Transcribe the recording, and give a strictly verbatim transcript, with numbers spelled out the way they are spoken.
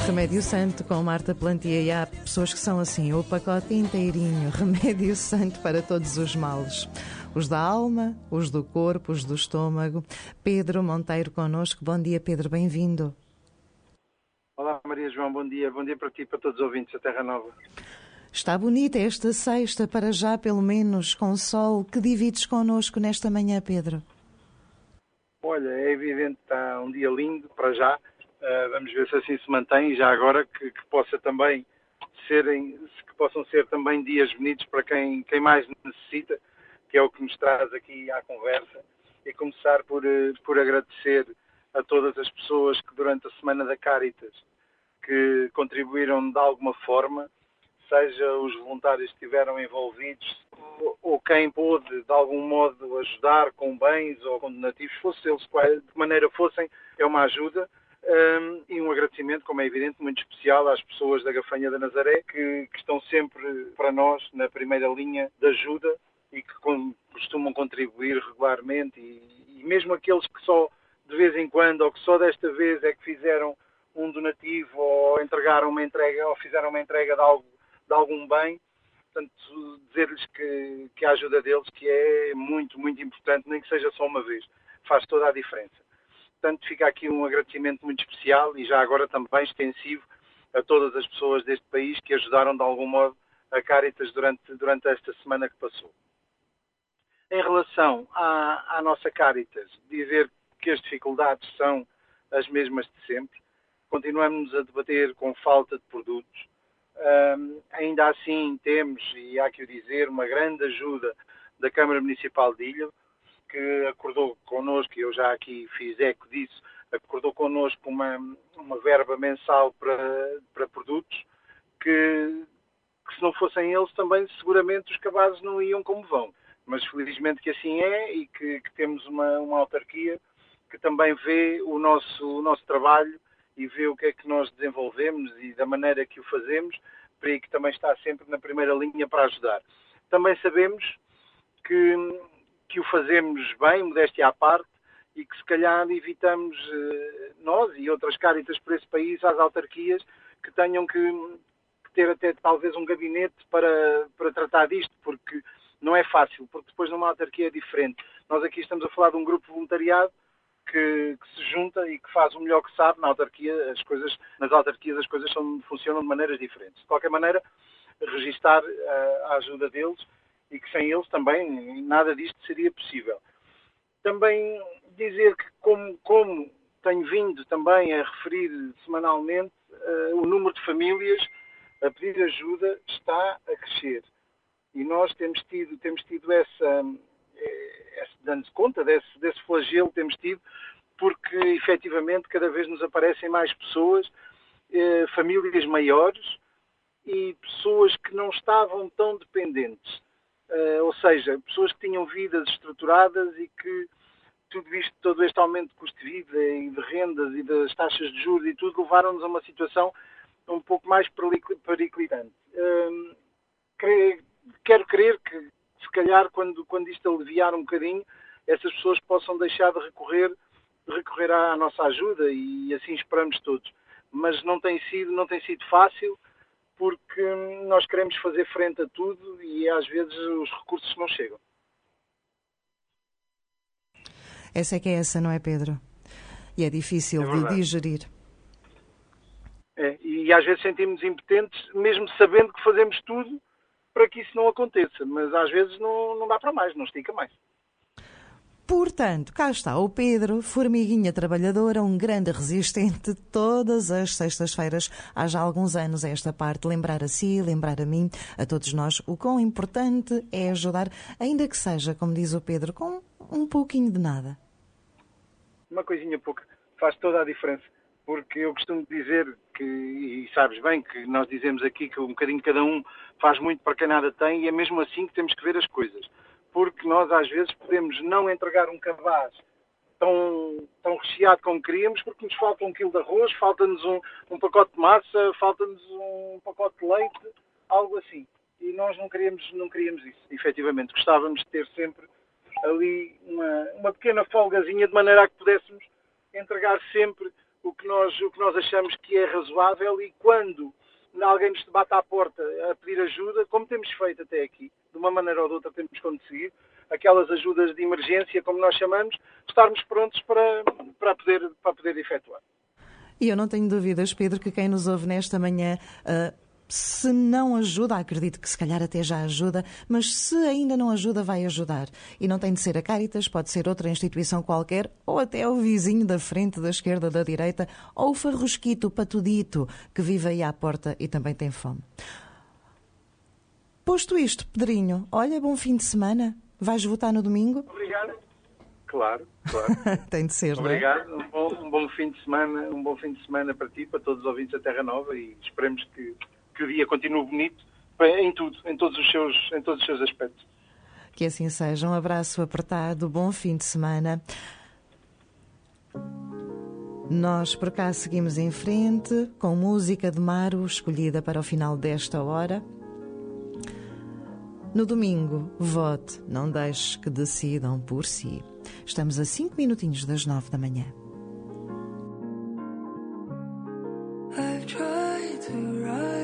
Remédio Santo com Marta Plantia, e há pessoas que são assim, o pacote inteirinho, Remédio Santo para todos os males. Os da alma, os do corpo, os do estômago. Pedro Monteiro connosco. Bom dia, Pedro, bem-vindo. Olá, Maria João, bom dia. Bom dia para ti e para todos os ouvintes da Terra Nova. Está bonita esta sexta, para já pelo menos, com sol. Que divides connosco nesta manhã, Pedro? Olha, é evidente que está um dia lindo para já. Uh, vamos ver se assim se mantém, já agora que, que possa também serem, que possam ser também dias bonitos para quem, quem mais necessita, que é o que nos traz aqui à conversa. E começar por, por agradecer a todas as pessoas que durante a Semana da Cáritas que contribuíram de alguma forma, seja os voluntários que estiveram envolvidos ou quem pôde de algum modo ajudar com bens ou com donativos, fosse eles de que maneira fossem, é uma ajuda. Um, e um agradecimento, como é evidente, muito especial às pessoas da Gafanha da Nazaré que, que estão sempre para nós na primeira linha de ajuda e que com, costumam contribuir regularmente e, e mesmo aqueles que só de vez em quando ou que só desta vez é que fizeram um donativo ou entregaram uma entrega ou fizeram uma entrega de, algo, de algum bem, portanto dizer-lhes que, que a ajuda deles que é muito, muito importante, nem que seja só uma vez, faz toda a diferença. Portanto, fica aqui um agradecimento muito especial e já agora também extensivo a todas as pessoas deste país que ajudaram de algum modo a Cáritas durante, durante esta semana que passou. Em relação à, à nossa Cáritas, dizer que as dificuldades são as mesmas de sempre. Continuamos a debater com falta de produtos. Um, ainda assim temos, e há que o dizer, uma grande ajuda da Câmara Municipal de Ilha, que acordou connosco, e eu já aqui fiz eco disso, acordou connosco uma, uma verba mensal para, para produtos que, que se não fossem eles também seguramente os cabazes não iam como vão. Mas felizmente que assim é e que, que temos uma, uma autarquia que também vê o nosso, o nosso trabalho e vê o que é que nós desenvolvemos e da maneira que o fazemos, para aí que também está sempre na primeira linha para ajudar. Também sabemos que que o fazemos bem, modéstia à parte, e que se calhar evitamos eh, nós e outras cáritas por esse país, às autarquias, que tenham que, que ter até talvez um gabinete para, para tratar disto, porque não é fácil, porque depois numa autarquia é diferente. Nós aqui estamos a falar de um grupo de voluntariado que, que se junta e que faz o melhor que sabe. Na autarquia, as coisas, nas autarquias as coisas são, funcionam de maneiras diferentes. De qualquer maneira, registar uh, a ajuda deles, e que sem eles também nada disto seria possível. Também dizer que, como, como tenho vindo também a referir semanalmente, uh, o número de famílias a pedir ajuda está a crescer. E nós temos tido, temos tido essa, essa dando-se conta desse, desse flagelo, temos tido, porque efetivamente cada vez nos aparecem mais pessoas, uh, famílias maiores e pessoas que não estavam tão dependentes. Uh, ou seja, pessoas que tinham vidas estruturadas e que tudo isto, todo este aumento de custo de vida e de rendas e das taxas de juros e tudo levaram-nos a uma situação um pouco mais periclitante. Uh, quero crer que, se calhar, quando, quando isto aliviar um bocadinho, essas pessoas possam deixar de recorrer, de recorrer à nossa ajuda e assim esperamos todos. Mas não tem sido, não tem sido fácil, porque nós queremos fazer frente a tudo e às vezes os recursos não chegam. Essa é que é essa, não é, Pedro? E é difícil é de digerir. É, e às vezes sentimos impotentes, mesmo sabendo que fazemos tudo para que isso não aconteça, mas às vezes não, não dá para mais, não estica mais. Portanto, cá está o Pedro, formiguinha trabalhadora, um grande resistente, todas as sextas-feiras, há já alguns anos a esta parte, lembrar a si, lembrar a mim, a todos nós, o quão importante é ajudar, ainda que seja, como diz o Pedro, com um pouquinho de nada. Uma coisinha pouca faz toda a diferença, porque eu costumo dizer que, e sabes bem, que nós dizemos aqui que um bocadinho cada um faz muito para quem nada tem, e é mesmo assim que temos que ver as coisas. Porque nós às vezes podemos não entregar um cabaz tão, tão recheado como queríamos, porque nos falta um quilo de arroz, falta-nos um, um pacote de massa, falta-nos um pacote de leite, algo assim. E nós não queríamos, não queríamos isso, efetivamente. Gostávamos de ter sempre ali uma, uma pequena folgazinha, de maneira a que pudéssemos entregar sempre o que nós, o que nós achamos que é razoável, e quando alguém nos bate à porta a pedir ajuda, como temos feito até aqui, de uma maneira ou de outra temos conseguido, aquelas ajudas de emergência, como nós chamamos, estarmos prontos para, para, poder, para poder efetuar. E eu não tenho dúvidas, Pedro, que quem nos ouve nesta manhã, uh, se não ajuda, acredito que se calhar até já ajuda, mas se ainda não ajuda, vai ajudar. E não tem de ser a Cáritas, pode ser outra instituição qualquer, ou até o vizinho da frente, da esquerda, da direita, ou o farrosquito, o patudito, que vive aí à porta e também tem fome. Posto isto, Pedrinho, olha, bom fim de semana. Vais votar no domingo? Obrigado. Claro, claro. Tem de ser, Obrigado. não é? Um bom, um bom fim de semana, um bom fim de semana para ti, para todos os ouvintes da Terra Nova, e esperemos que, que o dia continue bonito em tudo, em todos os seus, em todos os seus aspectos. Que assim seja. Um abraço apertado, bom fim de semana. Nós por cá seguimos em frente com música de Maro escolhida para o final desta hora. No domingo, vote, não deixes que decidam por si. Estamos a cinco minutinhos das nove da manhã. I've tried to write